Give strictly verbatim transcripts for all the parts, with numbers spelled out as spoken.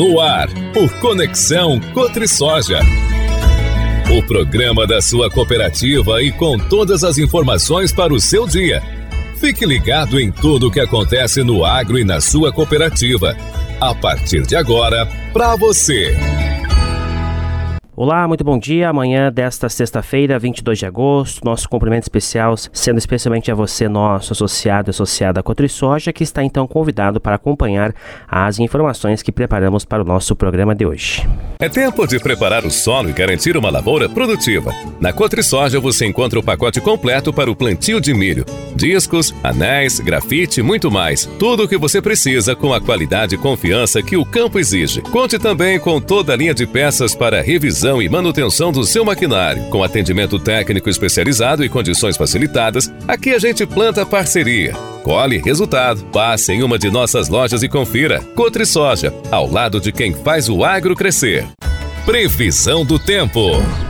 No ar, o Conexão CotriSoja. O programa da sua cooperativa e com todas as informações para o seu dia. Fique ligado em tudo o que acontece no agro e na sua cooperativa. A partir de agora, para você. Olá, muito bom dia. Amanhã desta sexta-feira, vinte e dois de agosto, nosso cumprimento especial sendo especialmente a você, nosso associado e associada à CotriSoja, que está então convidado para acompanhar as informações que preparamos para o nosso programa de hoje. É tempo de preparar o solo e garantir uma lavoura produtiva. Na CotriSoja você encontra o pacote completo para o plantio de milho. Discos, anéis, grafite e muito mais. Tudo o que você precisa com a qualidade e confiança que o campo exige. Conte também com toda a linha de peças para revisão e manutenção do seu maquinário. Com atendimento técnico especializado e condições facilitadas, aqui a gente planta parceria. Colhe resultado. Passe em uma de nossas lojas e confira. CotriSoja, ao lado de quem faz o agro crescer. Previsão do tempo.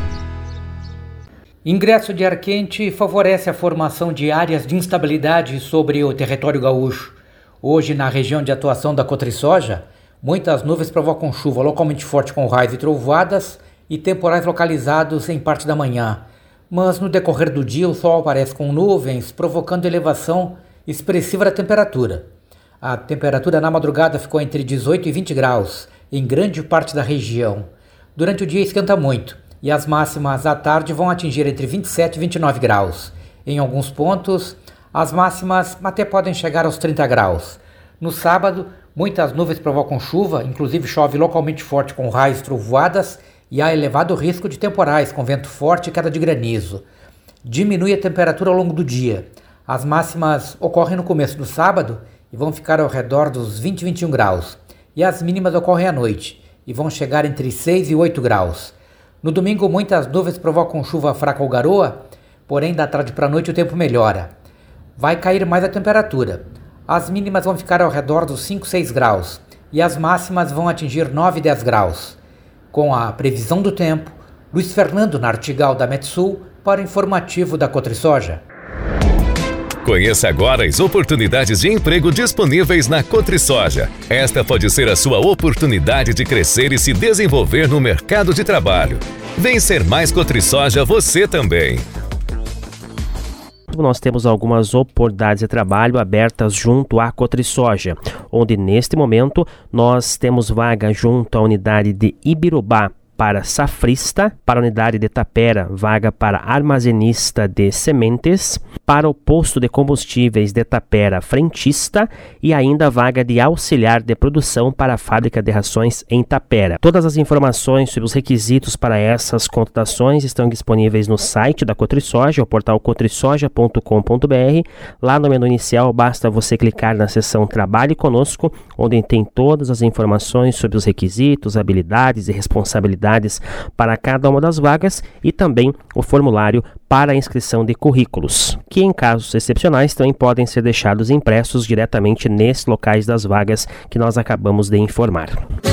Ingresso de ar quente favorece a formação de áreas de instabilidade sobre o território gaúcho. Hoje, na região de atuação da CotriSoja, muitas nuvens provocam chuva localmente forte com raios e trovoadas e temporais localizados em parte da manhã. Mas no decorrer do dia o sol aparece com nuvens, provocando elevação expressiva da temperatura. A temperatura na madrugada ficou entre dezoito e vinte graus em grande parte da região. Durante o dia esquenta muito e as máximas à tarde vão atingir entre vinte e sete e vinte e nove graus. Em alguns pontos, as máximas até podem chegar aos trinta graus. No sábado, muitas nuvens provocam chuva, inclusive chove localmente forte com raios e trovoadas, e há elevado risco de temporais com vento forte e queda de granizo. Diminui a temperatura ao longo do dia. As máximas ocorrem no começo do sábado e vão ficar ao redor dos vinte e vinte e um graus. E as mínimas ocorrem à noite e vão chegar entre seis e oito graus. No domingo, muitas nuvens provocam chuva fraca ou garoa, porém da tarde para a noite o tempo melhora. Vai cair mais a temperatura. As mínimas vão ficar ao redor dos cinco, seis graus e as máximas vão atingir nove e dez graus. Com a previsão do tempo, Luiz Fernando Nartigal da Metsul para o informativo da CotriSoja. Conheça agora as oportunidades de emprego disponíveis na CotriSoja. Esta pode ser a sua oportunidade de crescer e se desenvolver no mercado de trabalho. Vem ser mais CotriSoja você também. Nós temos algumas oportunidades de trabalho abertas junto à CotriSoja, onde neste momento nós temos vaga junto à unidade de Ibirubá para safrista, para a unidade de Tapera, vaga para armazenista de sementes, para o posto de combustíveis de Tapera, frentista e ainda vaga de auxiliar de produção para a fábrica de rações em Tapera. Todas as informações sobre os requisitos para essas contratações estão disponíveis no site da CotriSoja, o portal cotrisoja ponto com ponto br. Lá no menu inicial basta você clicar na seção Trabalhe Conosco, onde tem todas as informações sobre os requisitos, habilidades e responsabilidades para cada uma das vagas e também o formulário para a inscrição de currículos, que em casos excepcionais também podem ser deixados impressos diretamente nesses locais das vagas que nós acabamos de informar.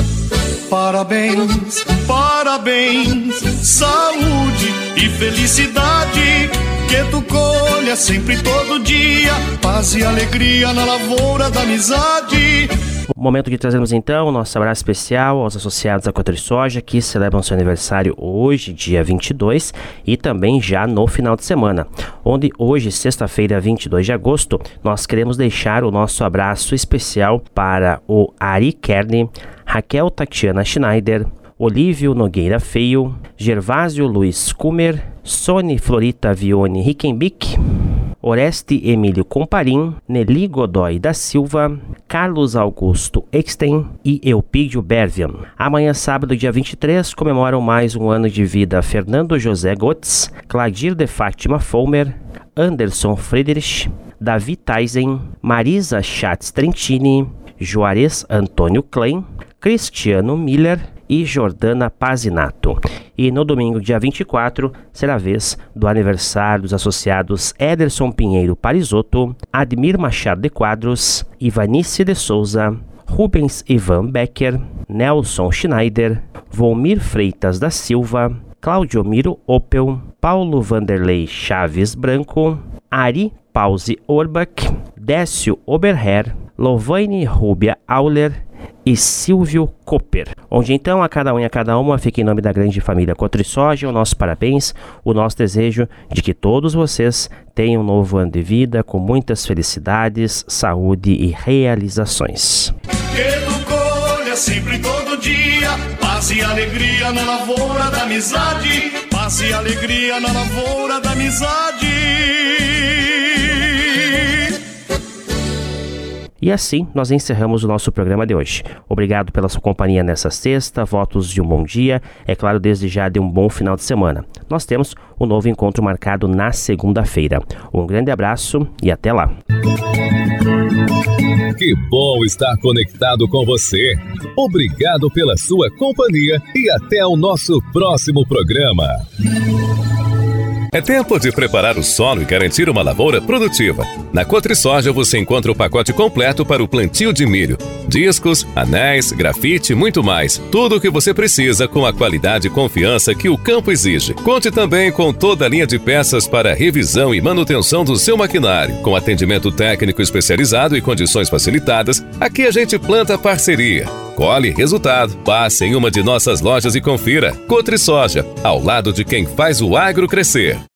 Parabéns, parabéns, saúde e felicidade, que tu colha sempre todo dia, paz e alegria na lavoura da amizade. Momento de trazermos então o nosso abraço especial aos associados à CotriSoja que celebram seu aniversário hoje, dia vinte e dois, e também já no final de semana, onde hoje, sexta-feira, vinte e dois de agosto, nós queremos deixar o nosso abraço especial para o Ari Kerne, Raquel Tatiana Schneider, Olívio Nogueira Feio, Gervásio Luiz Kumer, Sony Florita Vione Rickenbick, Oreste Emílio Comparim, Nelly Godoy da Silva, Carlos Augusto Exten e Eupídio Bervian. Amanhã, sábado, dia vinte e três, comemoram mais um ano de vida Fernando José Gotz, Cladir de Fátima Fulmer, Anderson Friedrich, Davi Tyson, Marisa Schatz Trentini, Juarez Antônio Klein, Cristiano Miller e Jordana Pazinato. E no domingo, dia vinte e quatro, será a vez do aniversário dos associados Ederson Pinheiro Parisotto, Admir Machado de Quadros, Ivanice de Souza, Rubens Ivan Becker, Nelson Schneider, Volmir Freitas da Silva, Claudio Miro Opel, Paulo Vanderlei Chaves Branco, Ari Pause Orbach, Décio Oberher, Lovaine Rubia Auler e Silvio Cooper. Onde então, a cada um e a cada uma, fica em nome da grande família Cotrisoja, o nosso parabéns, o nosso desejo de que todos vocês tenham um novo ano de vida com muitas felicidades, saúde e realizações. Que tu colha sempre todo dia, paz e alegria na lavoura da amizade, paz e alegria na lavoura da amizade. E assim nós encerramos o nosso programa de hoje. Obrigado pela sua companhia nessa sexta, votos de um bom dia, é claro, desde já de um bom final de semana. Nós temos um novo encontro marcado na segunda-feira. Um grande abraço e até lá. Que bom estar conectado com você. Obrigado pela sua companhia e até o nosso próximo programa. É tempo de preparar o solo e garantir uma lavoura produtiva. Na Cotrisoja você encontra o pacote completo para o plantio de milho. Discos, anéis, grafite e muito mais. Tudo o que você precisa com a qualidade e confiança que o campo exige. Conte também com toda a linha de peças para revisão e manutenção do seu maquinário. Com atendimento técnico especializado e condições facilitadas, aqui a gente planta parceria. Colhe resultado. Passe em uma de nossas lojas e confira. Cotrisoja, ao lado de quem faz o agro crescer.